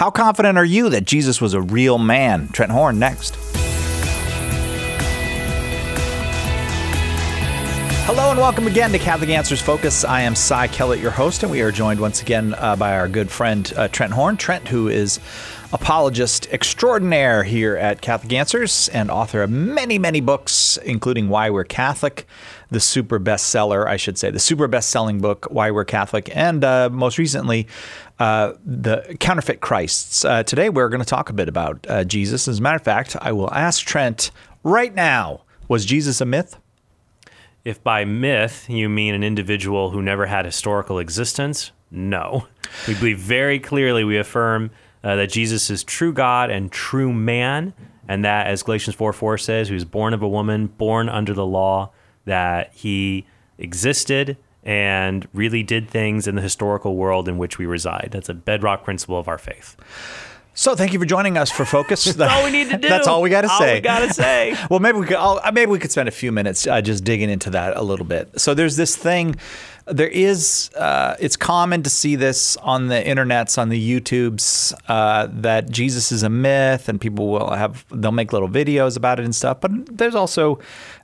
How confident are you that Jesus was a real man? Trent Horn next. Hello and welcome again to Catholic Answers Focus. I am Cy Kellett, your host, and we are joined once again by our good friend Trent Horn. Trent, who is apologist extraordinaire here at Catholic Answers and author of many, many books, including Why We're Catholic, the super best-selling book, Why We're Catholic, and most recently, The Counterfeit Christs. Today, we're going to talk a bit about Jesus. As a matter of fact, I will ask Trent right now, was Jesus a myth? If by myth you mean an individual who never had historical existence, no. We believe very clearly, we affirm that Jesus is true God and true man, and that, as Galatians 4:4 says, he was born of a woman, born under the law, that he existed and really did things in the historical world in which we reside. That's a bedrock principle of our faith. So thank you for joining us for Focus. That's all we need to do. That's all we got to say. All we got to say. Well, maybe we could spend a few minutes just digging into that a little bit. So there's this thing. There is. It's common to see this on the internets, on the YouTubes, that Jesus is a myth, and people they'll make little videos about it and stuff. But there's also,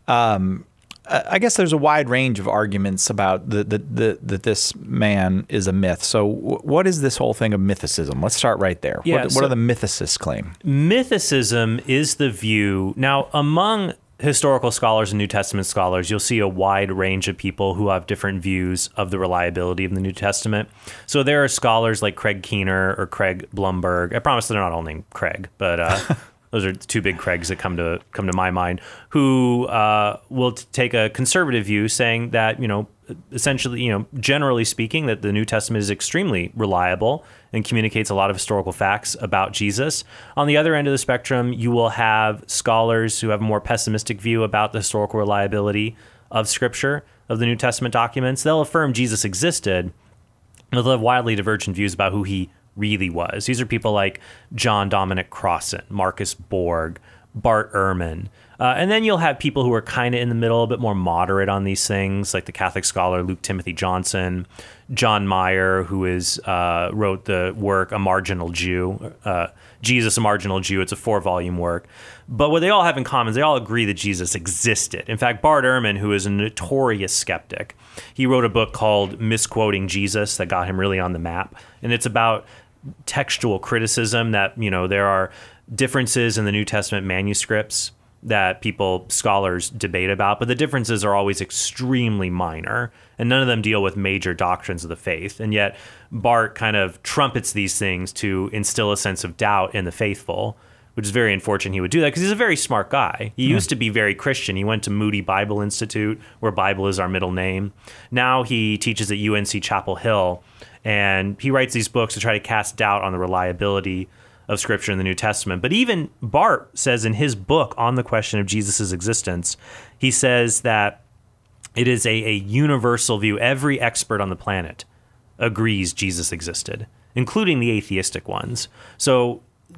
I guess there's a wide range of arguments about that this man is a myth. So what is this whole thing of mythicism? Let's start right there. Yeah, what do the mythicists claim? Mythicism is the view. Now, among historical scholars and New Testament scholars, you'll see a wide range of people who have different views of the reliability of the New Testament. So there are scholars like Craig Keener or Craig Blumberg. I promise they're not all named Craig, but those are the two big Craigs that come to my mind, who will take a conservative view, saying that, essentially, generally speaking, that the New Testament is extremely reliable and communicates a lot of historical facts about Jesus. On the other end of the spectrum, you will have scholars who have a more pessimistic view about the historical reliability of Scripture, of the New Testament documents. They'll affirm Jesus existed, but they'll have wildly divergent views about who he really was. These are people like John Dominic Crossan, Marcus Borg, Bart Ehrman. And then you'll have people who are kind of in the middle, a bit more moderate on these things, like the Catholic scholar Luke Timothy Johnson, John Meyer, who wrote the work A Marginal Jew, Jesus, a Marginal Jew. It's a 4-volume work. But what they all have in common is they all agree that Jesus existed. In fact, Bart Ehrman, who is a notorious skeptic, he wrote a book called Misquoting Jesus that got him really on the map. And it's about textual criticism that, there are differences in the New Testament manuscripts that scholars debate about, but the differences are always extremely minor, and none of them deal with major doctrines of the faith. And yet Bart kind of trumpets these things to instill a sense of doubt in the faithful, which is very unfortunate he would do that, because he's a very smart guy. He used to be very Christian. He went to Moody Bible Institute, where Bible is our middle name. Now he teaches at UNC Chapel Hill, and he writes these books to try to cast doubt on the reliability of Scripture in the New Testament. But even Bart says in his book on the question of Jesus' existence, he says that it is a universal view. Every expert on the planet agrees Jesus existed, including the atheistic ones. So,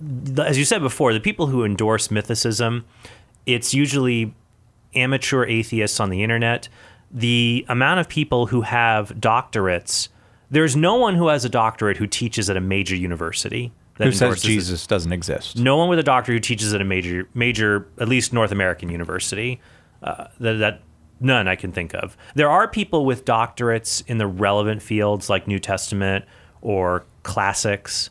as you said before, the people who endorse mythicism, it's usually amateur atheists on the internet. The amount of people who have doctorates, there's no one who has a doctorate who teaches at a major university. Who says Jesus doesn't exist? No one with a doctorate who teaches at a major, at least North American university. That none I can think of. There are people with doctorates in the relevant fields like New Testament or classics,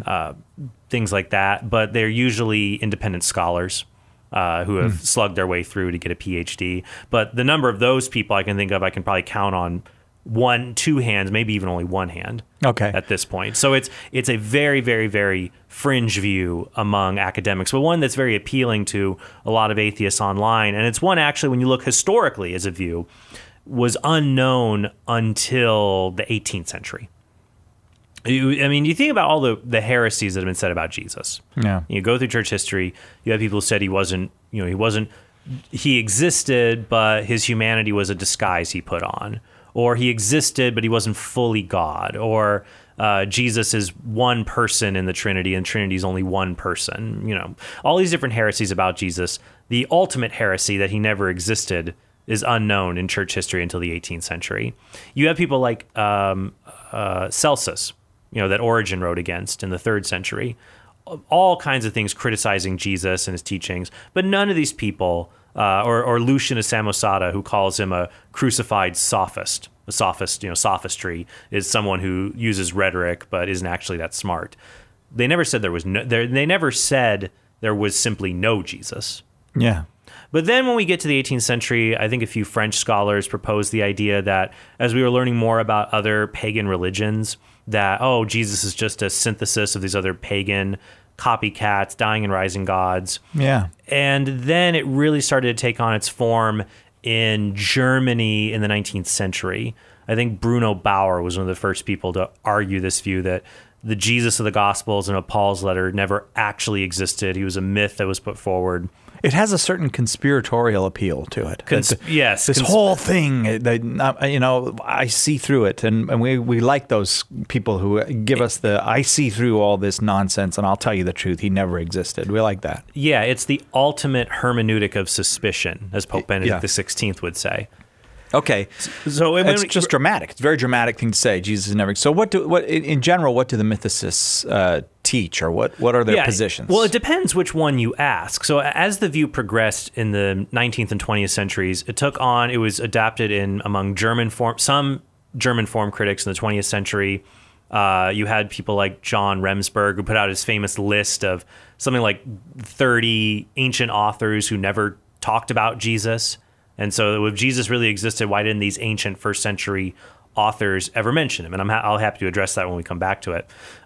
things like that, but they're usually independent scholars who have slugged their way through to get a PhD. But the number of those people I can think of, I can probably count on two hands, maybe even only one hand. Okay. At this point. So it's a very, very, very fringe view among academics, but one that's very appealing to a lot of atheists online. And it's one actually, when you look historically as a view, was unknown until the 18th century. You think about all the heresies that have been said about Jesus. Yeah. You go through church history, you have people who said he existed, but his humanity was a disguise he put on. Or he existed, but he wasn't fully God. Or Jesus is one person in the Trinity, and Trinity is only one person. All these different heresies about Jesus. The ultimate heresy that he never existed is unknown in church history until the 18th century. You have people like Celsus, that Origen wrote against in the 3rd century. All kinds of things criticizing Jesus and his teachings, but none of these people, or Lucian of Samosata, who calls him a crucified sophist. A sophist, sophistry is someone who uses rhetoric but isn't actually that smart. They never said they never said there was simply no Jesus. Yeah. But then when we get to the 18th century, I think a few French scholars proposed the idea that as we were learning more about other pagan religions, that, Jesus is just a synthesis of these other pagan copycats, dying and rising gods. Yeah. And then it really started to take on its form in Germany in the 19th century. I think Bruno Bauer was one of the first people to argue this view that the Jesus of the Gospels and of Paul's letter never actually existed. He was a myth that was put forward. It has a certain conspiratorial appeal to it. Yes. This whole thing, I see through it. And we like those people who give us I see through all this nonsense and I'll tell you the truth. He never existed. We like that. Yeah, it's the ultimate hermeneutic of suspicion, as Pope Benedict XVI would say. Okay, so it's just dramatic. It's a very dramatic thing to say. Jesus is never. So what in general? What do the mythicists teach, or what are their positions? Well, it depends which one you ask. So as the view progressed in the 19th and 20th centuries, it was adapted among some German form critics in the 20th century. You had people like John Remsburg, who put out his famous list of something like 30 ancient authors who never talked about Jesus. And so if Jesus really existed, why didn't these ancient first century authors ever mention him? And I'll happy to address that when we come back to it.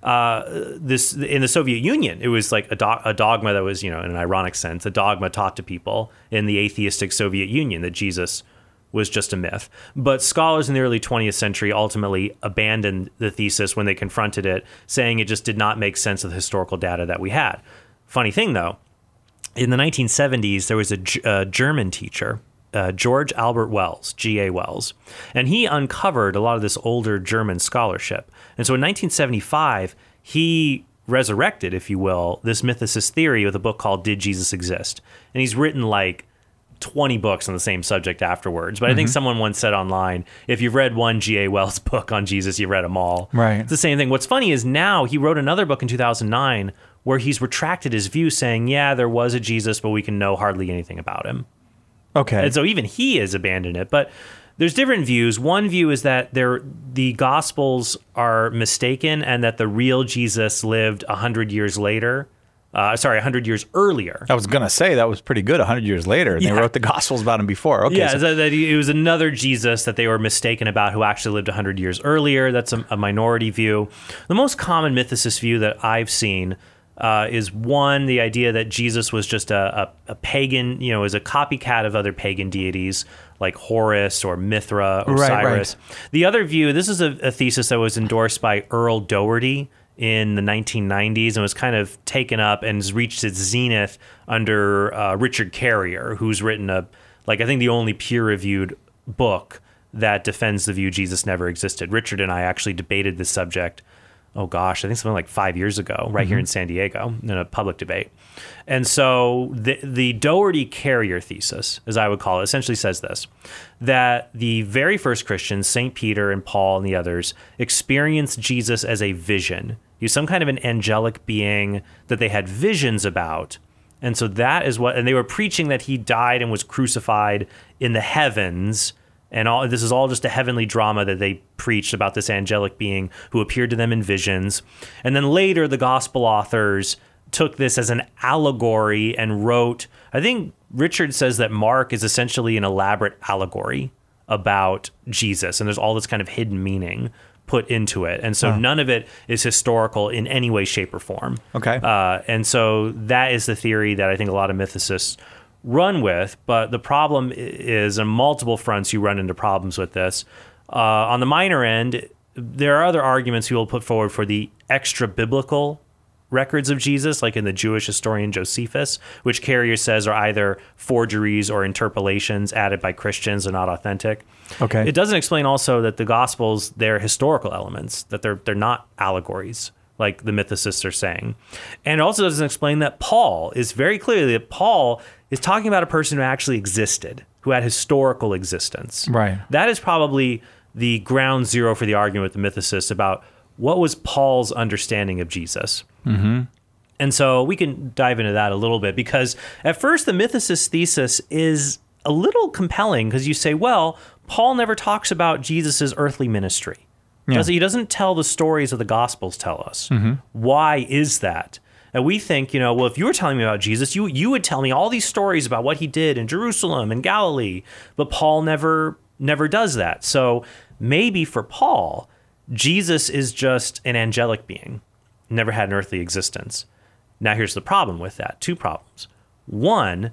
In the Soviet Union, it was like a dogma that was, in an ironic sense, a dogma taught to people in the atheistic Soviet Union that Jesus was just a myth. But scholars in the early 20th century ultimately abandoned the thesis when they confronted it, saying it just did not make sense of the historical data that we had. Funny thing, though, in the 1970s, there was a German teacher, George Albert Wells, G.A. Wells, and he uncovered a lot of this older German scholarship. And so in 1975, he resurrected, if you will, this mythicist theory with a book called Did Jesus Exist? And he's written like 20 books on the same subject afterwards. But I think someone once said online, if you've read one G.A. Wells book on Jesus, you've read them all. Right. It's the same thing. What's funny is now he wrote another book in 2009 where he's retracted his view, saying, yeah, there was a Jesus, but we can know hardly anything about him. Okay. And so even he has abandoned it. But there's different views. One view is that the Gospels are mistaken and that the real Jesus lived 100 years later. 100 years earlier. I was going to say that was pretty good, 100 years later. And they wrote the Gospels about him before. Okay, yeah, that it was another Jesus that they were mistaken about who actually lived 100 years earlier. That's a minority view. The most common mythicist view that I've seen is one, the idea that Jesus was just a pagan, is a copycat of other pagan deities like Horus or Mithra or Osiris. Right. The other view, this is a thesis that was endorsed by Earl Doherty in the 1990s and was kind of taken up and has reached its zenith under Richard Carrier, who's written I think the only peer-reviewed book that defends the view Jesus never existed. Richard and I actually debated this subject, I think something like 5 years ago, right here in San Diego, in a public debate. And so the Doherty Carrier thesis, as I would call it, essentially says this, that the very first Christians, St. Peter and Paul and the others, experienced Jesus as a vision. He was some kind of an angelic being that they had visions about. And so that is and they were preaching that he died and was crucified in the heavens. And this is all just a heavenly drama that they preached about this angelic being who appeared to them in visions. And then later, the gospel authors took this as an allegory and wrote, I think Richard says that Mark is essentially an elaborate allegory about Jesus. And there's all this kind of hidden meaning put into it. And so none of it is historical in any way, shape, or form. Okay. And so that is the theory that I think a lot of mythicists run with, but the problem is on multiple fronts you run into problems with this. On the minor end, there are other arguments you will put forward for the extra biblical records of Jesus, like in the Jewish historian Josephus, which Carrier says are either forgeries or interpolations added by Christians and not authentic. Okay. It doesn't explain also that the Gospels, they're historical elements, that they're not allegories, like the mythicists are saying. And it also doesn't explain that Paul is very clearly that Paul is talking about a person who actually existed, who had historical existence. Right. That is probably the ground zero for the argument with the mythicists about what was Paul's understanding of Jesus? Mm-hmm. And so we can dive into that a little bit, because at first the mythicist thesis is a little compelling, because you say, well, Paul never talks about Jesus's earthly ministry. Yeah. He doesn't tell the stories of the Gospels tell us. Mm-hmm. Why is that? And we think, well, if you were telling me about Jesus, you would tell me all these stories about what he did in Jerusalem and Galilee, but Paul never does that. So maybe for Paul, Jesus is just an angelic being, never had an earthly existence. Now, here's the problem with that. Two problems. One,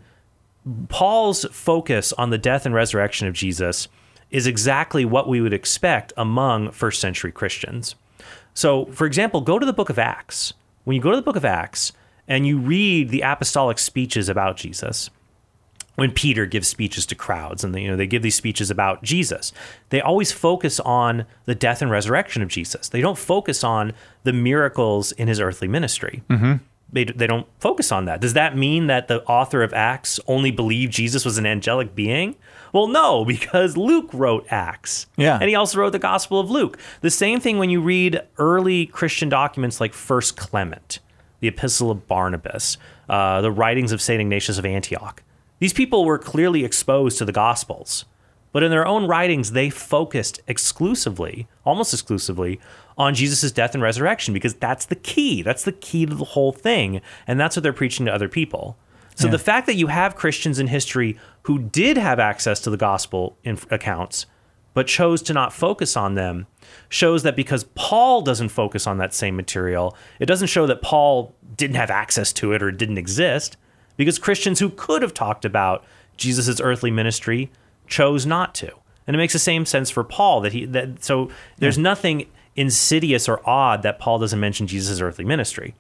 Paul's focus on the death and resurrection of Jesus is exactly what we would expect among first century Christians. So, for example, go to the book of Acts. When you go to the book of Acts and you read the apostolic speeches about Jesus, when Peter gives speeches to crowds and they give these speeches about Jesus, they always focus on the death and resurrection of Jesus. They don't focus on the miracles in his earthly ministry. Mm-hmm. They don't focus on that. Does that mean that the author of Acts only believed Jesus was an angelic being? Well, no, because Luke wrote Acts. Yeah. And he also wrote the Gospel of Luke. The same thing when you read early Christian documents like 1 Clement, the Epistle of Barnabas, the writings of St. Ignatius of Antioch. These people were clearly exposed to the Gospels, but in their own writings, they focused exclusively, almost exclusively, on Jesus' death and resurrection, because that's the key. That's the key to the whole thing, and that's what they're preaching to other people. So the fact that you have Christians in history who did have access to the gospel accounts, but chose to not focus on them, shows that because Paul doesn't focus on that same material, it doesn't show that Paul didn't have access to it or didn't exist, because Christians who could have talked about Jesus' earthly ministry chose not to. And it makes the same sense for Paul so there's nothing insidious or odd that Paul doesn't mention Jesus' earthly ministry.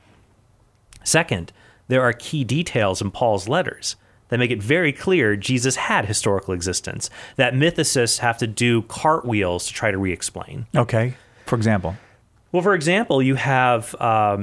Second, there are key details in Paul's letters that make it very clear Jesus had historical existence, that mythicists have to do cartwheels to try to re-explain. Okay. For example? Well, for example, you have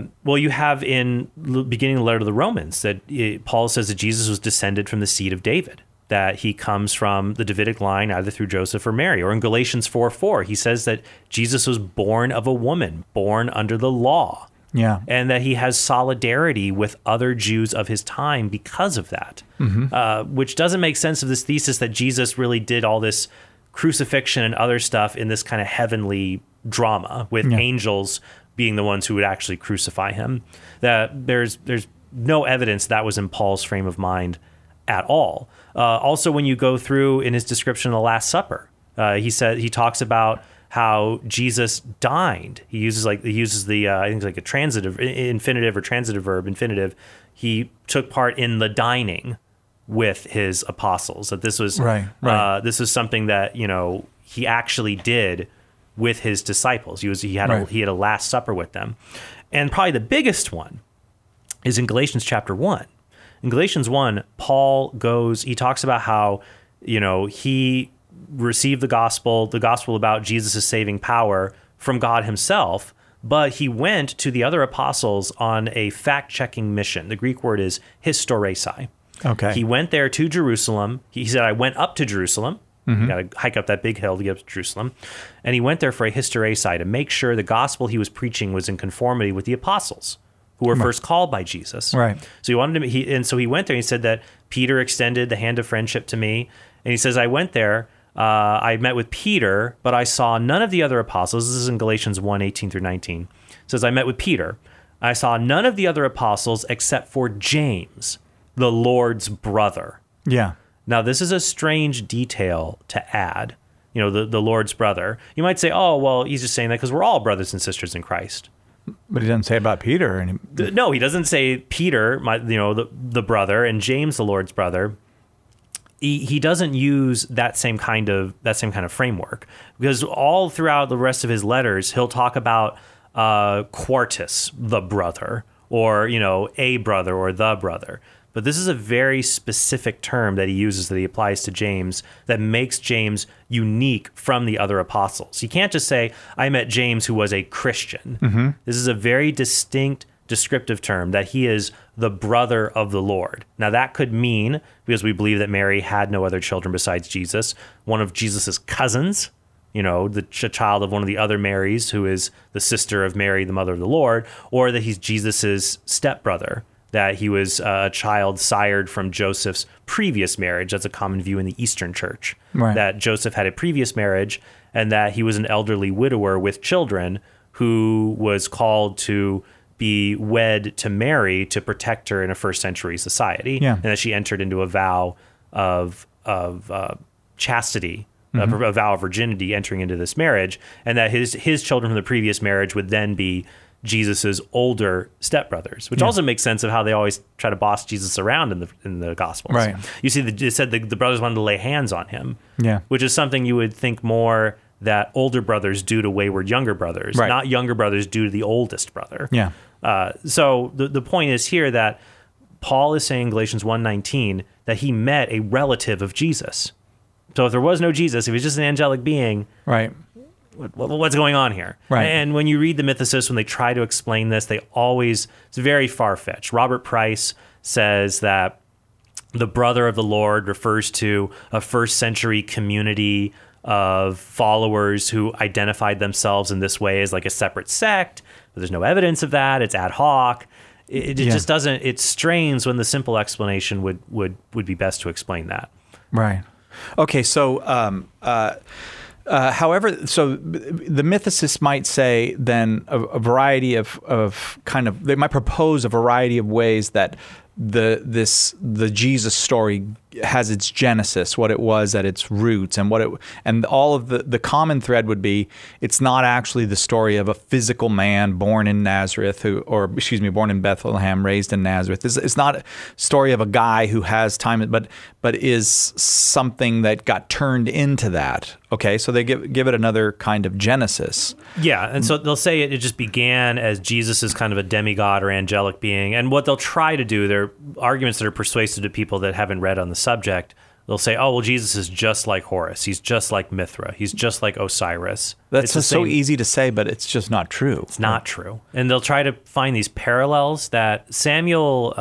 in the beginning of the letter to the Romans that Paul says that Jesus was descended from the seed of David, that he comes from the Davidic line either through Joseph or Mary. Or in Galatians 4:4, he says that Jesus was born of a woman, born under the law. Yeah. And that he has solidarity with other Jews of his time because of that, which doesn't make sense of this thesis that Jesus really did all this crucifixion and other stuff in this kind of heavenly drama with angels being the ones who would actually crucify him. That there's no evidence that was in Paul's frame of mind at all. Also, when you go through in his description of the Last Supper, he talks about how Jesus dined. He uses the I think it's like a transitive infinitive or transitive verb infinitive. He took part in the dining with his apostles. That this was right. This was something that he actually did with his disciples. He had a Last Supper with them, and probably the biggest one is in Galatians chapter 1. In Galatians 1, Paul he talks about how he received the gospel about Jesus' saving power from God himself, but he went to the other apostles on a fact-checking mission. The Greek word is hystoresai. Okay. He went there to Jerusalem. He said, I went up to Jerusalem. You got to hike up that big hill to get up to Jerusalem. And he went there for a hystoresai to make sure the gospel he was preaching was in conformity with the apostles who were first called by Jesus. Right. So he went there and he said that Peter extended the hand of friendship to me. And he says, I went there, I met with Peter, but I saw none of the other apostles. This is in Galatians 1:18 through 19. It says, I met with Peter. I saw none of the other apostles except for James, the Lord's brother. Yeah. Now, this is a strange detail to add, the Lord's brother. You might say, oh, well, he's just saying that because we're all brothers and sisters in Christ. But he doesn't say about Peter. No, he doesn't say Peter, the brother, and James, the Lord's brother. He doesn't use that same kind of framework, because all throughout the rest of his letters, he'll talk about Quartus, the brother, or a brother or the brother. But this is a very specific term that he uses, that he applies to James, that makes James unique from the other apostles. You can't just say, I met James who was a Christian. Mm-hmm. This is a very distinct descriptive term, that he is the brother of the Lord. Now that could mean, because we believe that Mary had no other children besides Jesus, one of Jesus's cousins, the child of one of the other Marys, who is the sister of Mary, the mother of the Lord, or that he's Jesus's stepbrother, that he was a child sired from Joseph's previous marriage. That's a common view in the Eastern Church, Right. that Joseph had a previous marriage and that he was an elderly widower with children who was called to be wed to Mary to protect her in a first century society, Yeah. and that she entered into a vow of chastity, a vow of virginity entering into this marriage, and that his children from the previous marriage would then be Jesus's older stepbrothers, which also makes sense of how they always try to boss Jesus around in the Gospels. Right. You see, it said the brothers wanted to lay hands on him, Yeah. which is something you would think more that older brothers do to wayward younger brothers, Right. not younger brothers do to the oldest brother. Yeah. So the point is here that Paul is saying in Galatians 1:19 that he met a relative of Jesus. So if there was no Jesus, if he was just an angelic being, Right. what's going on here? Right. And when you read the mythicists, when they try to explain this, it's very far-fetched. Robert Price says that the brother of the Lord refers to a first century community of followers who identified themselves in this way as like a separate sect, but there's no evidence of that. It's ad hoc. It just doesn't, it strains when the simple explanation would be best to explain that. Right. Okay. So, however, so the mythicists might say then a variety of kind of, they might propose a variety of ways that the Jesus story has its genesis, what it was at its roots, and all of the common thread would be it's not actually the story of a physical man born in Nazareth born in Bethlehem, raised in Nazareth. It's not a story of a guy who has time, but is something that got turned into that. Okay, so they give it another kind of genesis. Yeah, and so they'll say it just began as Jesus is kind of a demigod or angelic being, and what they'll try to do, their arguments that are persuasive to people that haven't read on the subject, they'll say, oh, well, Jesus is just like Horus. He's just like Mithra. He's just like Osiris. That's just so easy to say, but it's just not true. It's not true. And they'll try to find these parallels that Samuel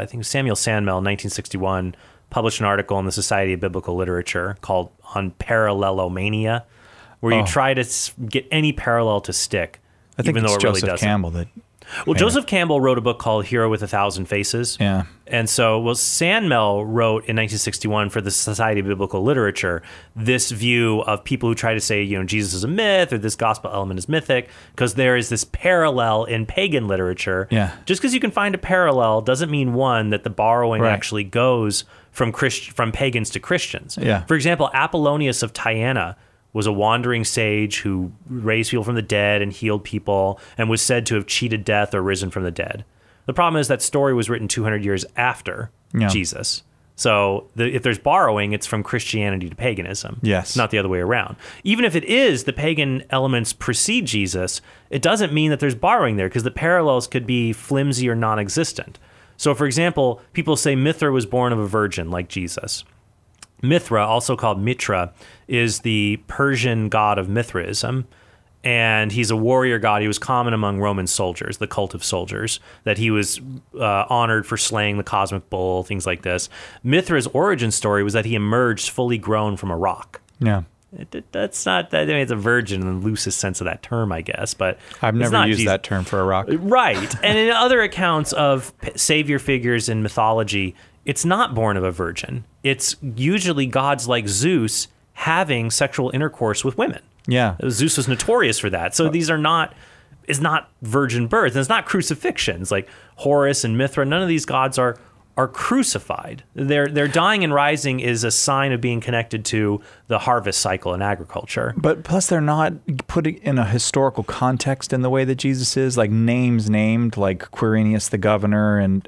Sandmel in 1961 published an article in the Society of Biblical Literature called On Parallelomania, where you try to get any parallel to stick, I think even though it's it really Joseph doesn't. Campbell that. Well, Joseph Campbell wrote a book called Hero with a Thousand Faces. Yeah. And so, Sandmel wrote in 1961 for the Society of Biblical Literature this view of people who try to say, Jesus is a myth or this gospel element is mythic, because there is this parallel in pagan literature. Yeah. Just because you can find a parallel doesn't mean, one, that the borrowing Right. actually goes from pagans to Christians. Yeah. For example, Apollonius of Tyana was a wandering sage who raised people from the dead and healed people and was said to have cheated death or risen from the dead. The problem is that story was written 200 years after Jesus. So if there's borrowing, it's from Christianity to paganism. Yes. Not the other way around. Even if it is the pagan elements precede Jesus, it doesn't mean that there's borrowing there, because the parallels could be flimsy or non-existent. So, for example, people say Mithra was born of a virgin like Jesus. Mithra, also called Mitra, is the Persian god of Mithraism, and he's a warrior god. He was common among Roman soldiers, the cult of soldiers, that he was honored for slaying the cosmic bull, things like this. Mithra's origin story was that he emerged fully grown from a rock. Yeah. That's not that. I mean, it's a virgin in the loosest sense of that term, I guess. But I've it's never not used Jesus. that term for a rock. Right. And in other accounts of savior figures in mythology, it's not born of a virgin. It's usually gods like Zeus having sexual intercourse with women. Yeah. Zeus was notorious for that. So these it's not virgin birth. And it's not crucifixions like Horus and Mithra. None of these gods are crucified. Their dying and rising is a sign of being connected to the harvest cycle in agriculture. But plus, they're not put in a historical context in the way that Jesus is, like names named, like Quirinius the governor and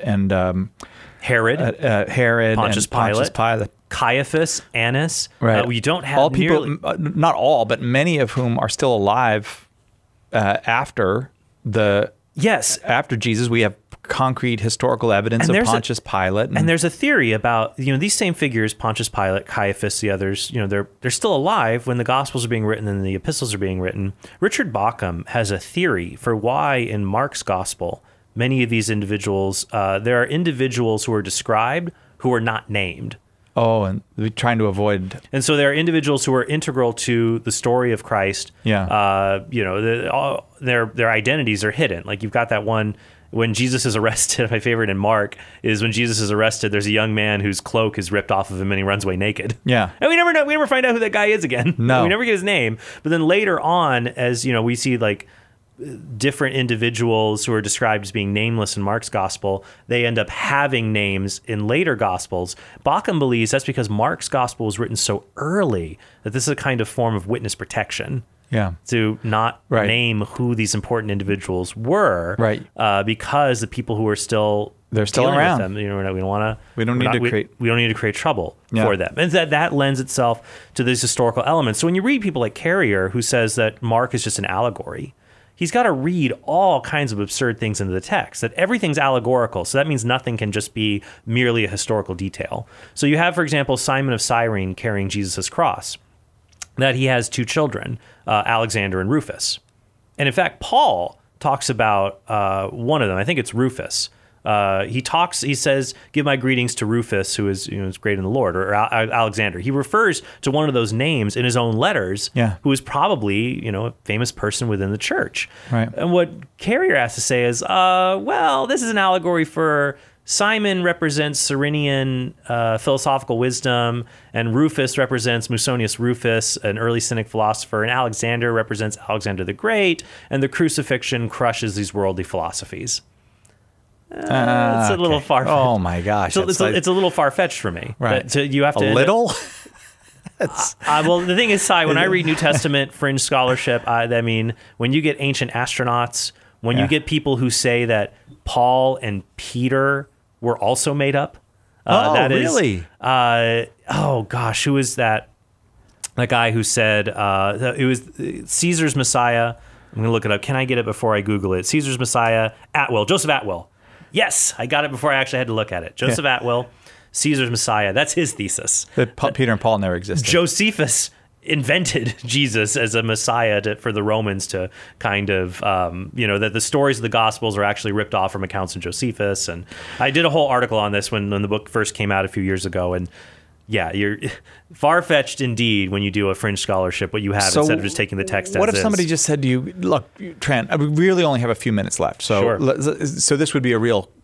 Herod, Herod, Pontius and Pontius Pilate. Caiaphas, Annas. Right. We don't have all people, nearly... not all, but many of whom are still alive after Jesus. We have concrete historical evidence of Pontius Pilate. And there's a theory about, these same figures, Pontius Pilate, Caiaphas, the others, they're still alive when the Gospels are being written and the epistles are being written. Richard Bauckham has a theory for why in Mark's Gospel, many of these individuals, there are individuals who are described who are not named. and we're trying to avoid. And so there are individuals who are integral to the story of Christ. Yeah. Their identities are hidden. Like you've got that one when Jesus is arrested. My favorite in Mark is when Jesus is arrested. There's a young man whose cloak is ripped off of him and he runs away naked. Yeah. And we never find out who that guy is again. No. We never get his name. But then later on, as we see like different individuals who are described as being nameless in Mark's gospel, they end up having names in later gospels. Bauckham believes that's because Mark's gospel was written so early that this is a kind of form of witness protection. Yeah. To not name who these important individuals were, because the people who are they're still around. With them, we don't need to create trouble for them, and that lends itself to these historical elements. So when you read people like Carrier, who says that Mark is just an allegory, he's got to read all kinds of absurd things into the text, that everything's allegorical. So that means nothing can just be merely a historical detail. So you have, for example, Simon of Cyrene carrying Jesus' cross, that he has two children, Alexander and Rufus. And in fact, Paul talks about one of them. I think it's Rufus. He says, give my greetings to Rufus, who is great in the Lord, or Alexander. He refers to one of those names in his own letters, who is probably, a famous person within the church. Right. And what Carrier has to say is, this is an allegory for Simon represents Cyrenian philosophical wisdom, and Rufus represents Musonius Rufus, an early Cynic philosopher, and Alexander represents Alexander the Great, and the crucifixion crushes these worldly philosophies. It's a little far-fetched. Oh my gosh. It's a little far-fetched for me. Right. So you have to... A little? Well, the thing is, Cy, when I read New Testament fringe scholarship, when you get ancient astronauts, when you get people who say that Paul and Peter were also made up. Really? Who is that? That guy who said it was Caesar's Messiah. I'm going to look it up. Can I get it before I Google it? Caesar's Messiah, Joseph Atwill. Yes, I got it before I actually had to look at it. Joseph Atwill, Caesar's Messiah. That's his thesis. That Peter and Paul never existed. Josephus invented Jesus as a Messiah for the Romans to kind of, that the stories of the Gospels are actually ripped off from accounts in Josephus. And I did a whole article on this when the book first came out a few years ago. And yeah, you're far-fetched indeed when you do a fringe scholarship, what you have instead of just taking the text as is. What if somebody just said to you, look, Trent, we really only have a few minutes left. So, so this will be a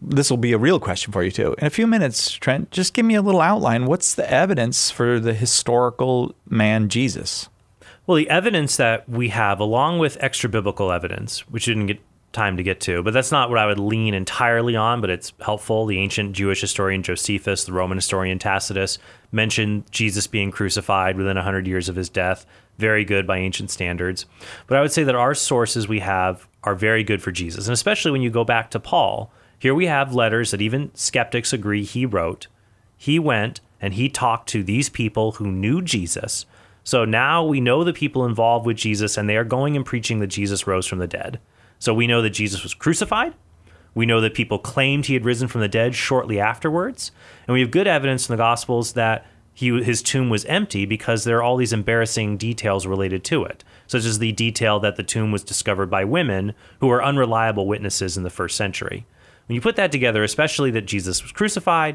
real question for you too. In a few minutes, Trent, just give me a little outline. What's the evidence for the historical man Jesus? Well, the evidence that we have, along with extra-biblical evidence, which you didn't get time to get to, but that's not what I would lean entirely on, but it's helpful. The ancient Jewish historian Josephus, the Roman historian Tacitus mentioned Jesus being crucified within 100 years of his death. Very good by ancient standards. But I would say that our sources we have are very good for Jesus, and especially when you go back to Paul. Here we have letters that even skeptics agree he wrote. He went and he talked to these people who knew Jesus. So now we know the people involved with Jesus, and they are going and preaching that Jesus rose from the dead. So we know that Jesus was crucified. We know that people claimed he had risen from the dead shortly afterwards. And we have good evidence in the Gospels that his tomb was empty because there are all these embarrassing details related to it, such as the detail that the tomb was discovered by women who were unreliable witnesses in the first century. When you put that together, especially that Jesus was crucified,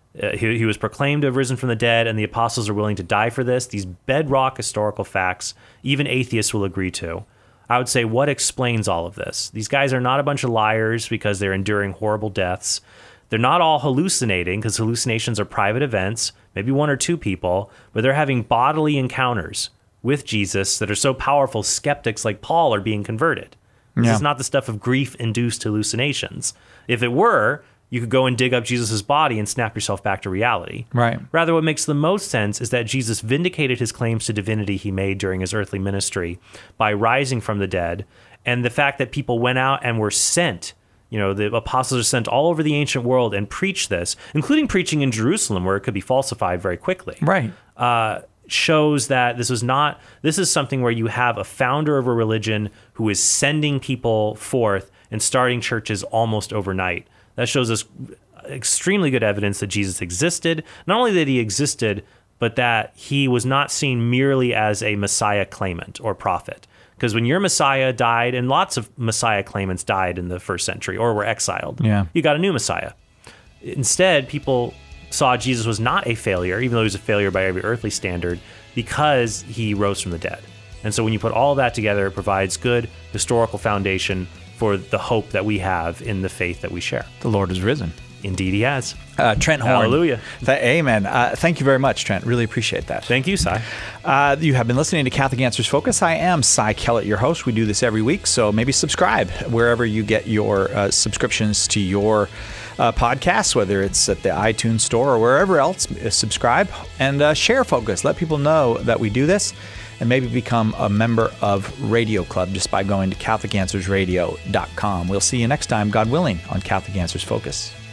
he was proclaimed to have risen from the dead, and the apostles are willing to die for this, these bedrock historical facts even atheists will agree to. I would say, what explains all of this? These guys are not a bunch of liars because they're enduring horrible deaths. They're not all hallucinating because hallucinations are private events, maybe one or two people, but they're having bodily encounters with Jesus that are so powerful, skeptics like Paul are being converted. This is not the stuff of grief-induced hallucinations. If it were, you could go and dig up Jesus' body and snap yourself back to reality. Right. Rather, what makes the most sense is that Jesus vindicated his claims to divinity he made during his earthly ministry by rising from the dead, and the fact that people went out and were sent. The apostles are sent all over the ancient world and preach this, including preaching in Jerusalem, where it could be falsified very quickly. Right. Shows that this is something where you have a founder of a religion who is sending people forth and starting churches almost overnight. That shows us extremely good evidence that Jesus existed. Not only that he existed, but that he was not seen merely as a Messiah claimant or prophet. Because when your Messiah died, and lots of Messiah claimants died in the first century or were exiled, you got a new Messiah. Instead, people saw Jesus was not a failure, even though he was a failure by every earthly standard, because he rose from the dead. And so when you put all that together, it provides good historical foundation for the hope that we have in the faith that we share. The Lord is risen. Indeed he has. Trent Horn. Hallelujah. Amen. Thank you very much, Trent. Really appreciate that. Thank you, Cy. You have been listening to Catholic Answers Focus. I am Cy Kellett, your host. We do this every week, so maybe subscribe wherever you get your subscriptions to your podcasts, whether it's at the iTunes store or wherever else. Subscribe and share Focus. Let people know that we do this, and maybe become a member of Radio Club just by going to CatholicAnswersRadio.com. We'll see you next time, God willing, on Catholic Answers Focus.